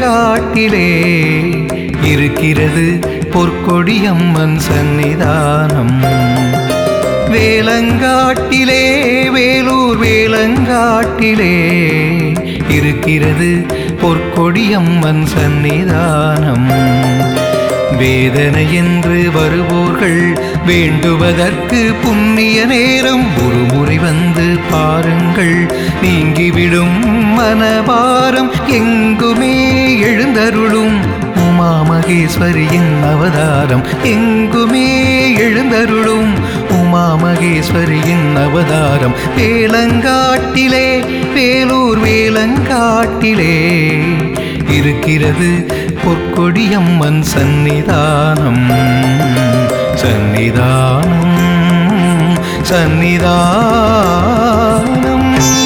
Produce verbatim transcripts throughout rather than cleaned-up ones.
வேலங்காட்டிலே இருக்கிறது பொற்கொடியம்மன் சந்நிதானம். வேலங்காட்டிலே வேலூர் வேலங்காட்டிலே இருக்கிறது பொற்கொடியம்மன் சந்நிதானம். வேதனை என்று வருவோர்கள் வேண்டுவதற்கு புண்ணிய நேரம் ஒரு முறை வந்து பாருங்கள், நீங்கிவிடும் மனபாரம். எங்குமே எழுந்தருளும் உமா மகேஸ்வரியின் அவதாரம், எங்குமே எழுந்தருளும் உமா மகேஸ்வரியின் அவதாரம். வேலங்காட்டிலே வேலூர் வேலங்காட்டிலே இருக்கிறது பொற்கொடியம்மன் சந்நிதானம். சந்நிதானம் சந்நிதானம்.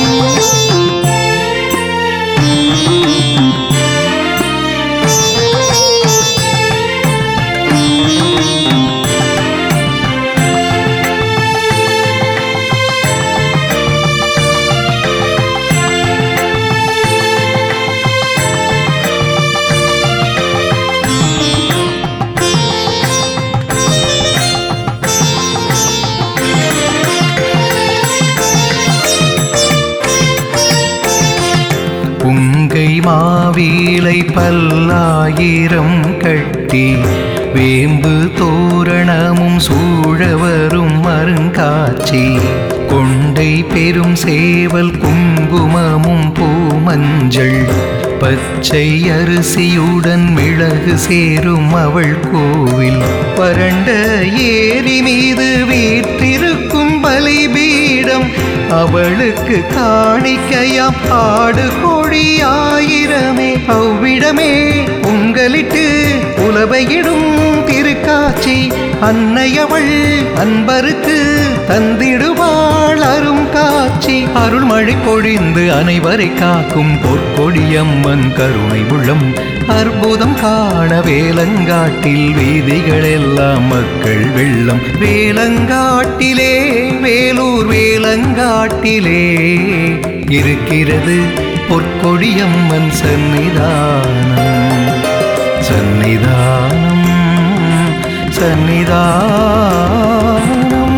புங்கை மாவிலை பல்லாயிரம் கட்டி வேம்பு தோரணமும் சூழவரும் மருங்காட்சி. கொண்டை பெரும் சேவல் குங்குமமும் பூமஞ்சள் பச்சை அரிசியுடன் மிளகு சேரும் அவள் கோவில். வறண்ட ஏரி மீது வீற்றிருக்கும் பலிபீடம், அவளுக்கு காணிக்கையாம் ஆடு கோழி ஆயிரமே. அவ்விடமே உங்களிட்டு உலவையிடும் திருக்காட்சி. அன்னையவள் அன்பருக்கு தந்திடுவாள் அரும் காட்சி. அருள்மழை பொழிந்து அனைவரை காக்கும் பொற்கொடியம்மன் கருணை உள்ளம். அற்புதம் காண வேலங்காட்டில் வீதிகளெல்லாம் மக்கள் வெள்ளம். வேலங்காட்டிலே வேலூர் வேலங்காட்டிலே இருக்கிறது பொற்கொடியம்மன் சந்நிதானம். சந்நிதானம் சந்நிதானம்.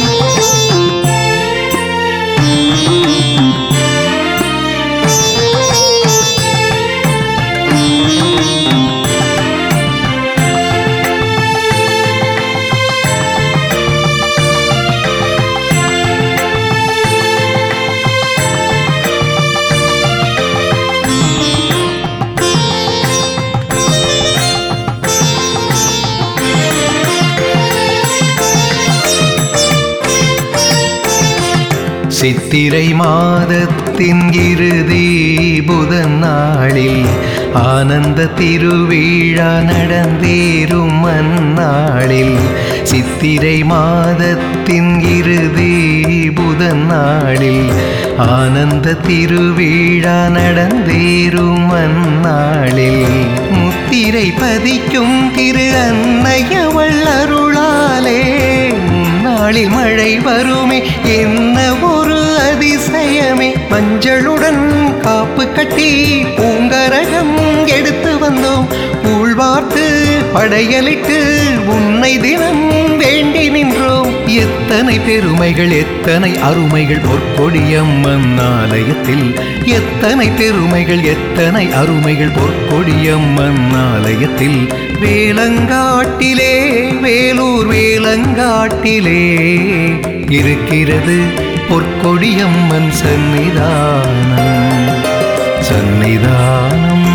சித்திரை மாதத்தின் இறுதி புதன் நாளில் ஆனந்த திருவிழா நடந்தேறும் அந்நாளில். சித்திரை மாதத்தின் இறுதி புதன் நாளில் ஆனந்த திருவிழா நடந்தேறும் அந்நாளில். முத்திரை பதிக்கும் திரு அன்னையவள் அருளாலே நாளில் மழை வருமே என்ன ஒரு அதிசயமே. மஞ்சளுடன் காப்பு கட்டி பூங்கரகம் எடுத்து வந்தோம், ஊழ்வார்த்து படையலிட்டு உன்னை தினம் வேண்டி நின்றோம். எத்தனை பெருமைகள் எத்தனை அருமைகள் பொற்கொடியம்மன் ஆலயத்தில். எத்தனை பெருமைகள் எத்தனை அருமைகள் பொற்கொடியம்மன் ஆலயத்தில். வேலங்காட்டிலே வேலூர் வேலங்காட்டிலே இருக்கிறது பொற்கொடியம்மன் சந்நிதானம். சந்நிதானம்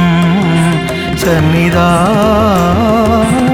சந்நிதானம்.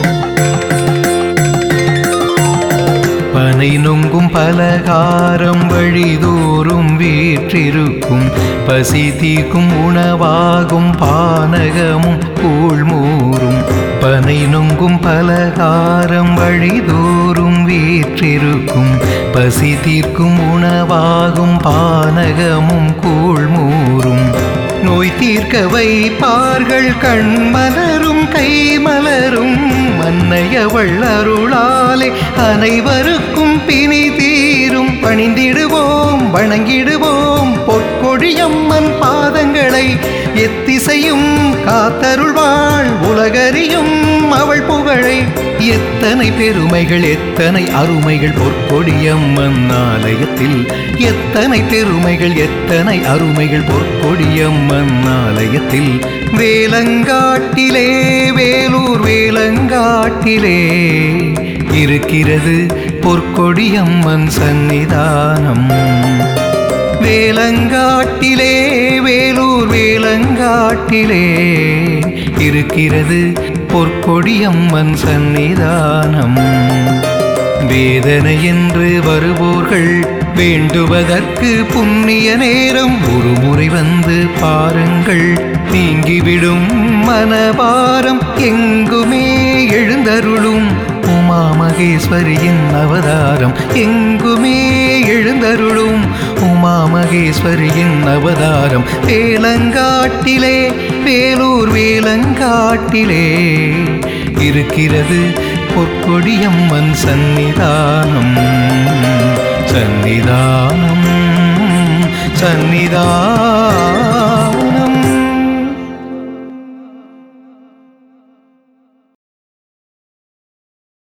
பனை நொங்கும் பலகாரம் வழிதோறும் வீற்றிருக்கும் பசி தீர்க்கும் உணவாகும் பானகமும் கூழ்மூரும் பனை நொங்கும் பலகாரம் வழிதோறும் வீற்றிருக்கும் பசி தீர்க்கும் உணவாகும் பானகமும் கூழ்மூரும் நோய் தீர்க்க வைப்பார்கள் கண்மலரும் கைமலரும் மன்னையவள் அருளாலே அனைவருக்கும் பிணி தீரும் பணிந்திடுவோம் வணங்கிடுவோம் பொற்கொடியம்மன் பாதங்களை எத்திசையும் காத்தருள்வாள் உலகறியும் அவள் புகழை எத்தனை பெருமைகள் எத்தனை அருமைகள் பொற்கொடியம்மன் ஆலயத்தில் எத்தனை பெருமைகள் எத்தனை அருமைகள் பொற்கொடியம்மன் ஆலயத்தில் வேலங்காட்டிலே வேலூர் வேலங்காட்டிலே இருக்கிறது பொற்கொடியம்மன் சந்நிதானம் வேலங்காட்டிலே வேலூர் வேலங்காட்டிலே இருக்கிறது பொற்கொடியம்மன் சந்நிதானம் வேதனை என்று வருவோர்கள் வேண்டுவதற்கு புண்ணிய நேரம் ஒரு முறை வந்து பாருங்கள் நீங்கிவிடும் மனபாரம் எங்குமே எழுந்தருளும் உமா மகேஸ்வரியின் அவதாரம் எங்குமே எழுந்தருளும் உமா மகேஸ்வரியின் அவதாரம் வேலங்காட்டிலே வேலூர் வேலங்காட்டிலே இருக்கிறது பொற்கொடியம்மன் சந்நிதானம் சந்நிதானம் சந்நிதானம்